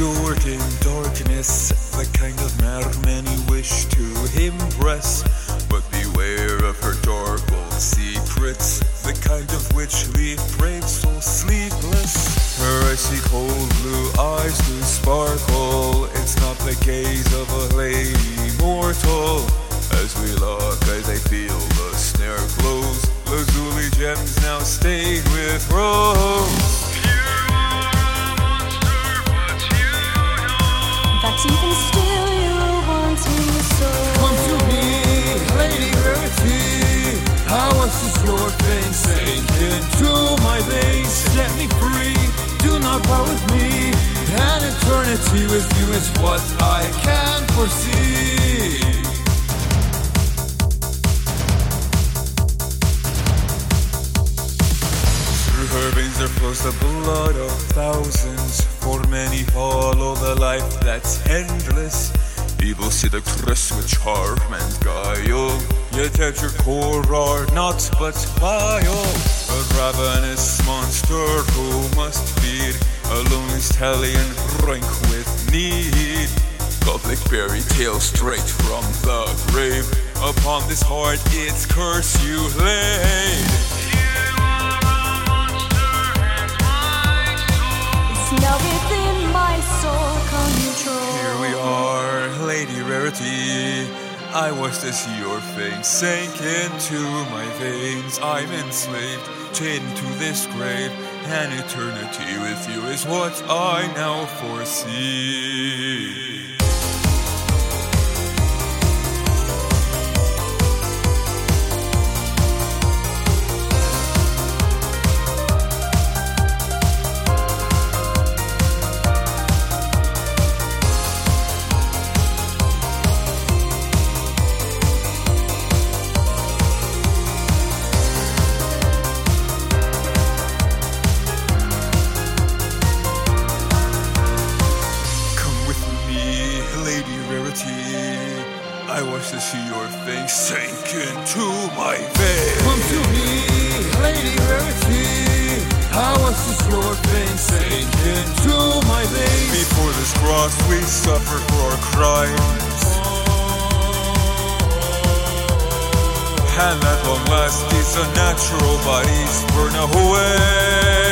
obscured in darkness, the kind of man many wish to impress. But beware of her dark old secrets, the kind of which leave brave souls sleepless. Her icy cold blue eyes do sparkle, it's not the gaze of a lady mortal. As we look, as I feel the snare close, lazuli gems now stained with rose. But even still you want me so. Come to me, Lady Rarity. How was this your thing? Sink into my veins, set me free. Do not part with me. An eternity with you is what I can foresee. Through her veins there flows the blood of thousands. For many follow the life that's endless. Evil seductress with charm and guile, yet at your core are not but vile. A ravenous monster who must feed a lonely stallion rank with need. Gothic fairy tale straight from the grave. Upon this heart its curse you laid. Now within my soul control. Here we are, Lady Rarity. I watched to see your face sink into my veins. I'm enslaved, chained to this grave. An eternity with you is what I now foresee. I watch to see your face sink into my veins. Come to me, Lady Rarity. How was this your thing? Sink into my veins. Before this cross we suffer for our crimes, and at long last these unnatural bodies burn away.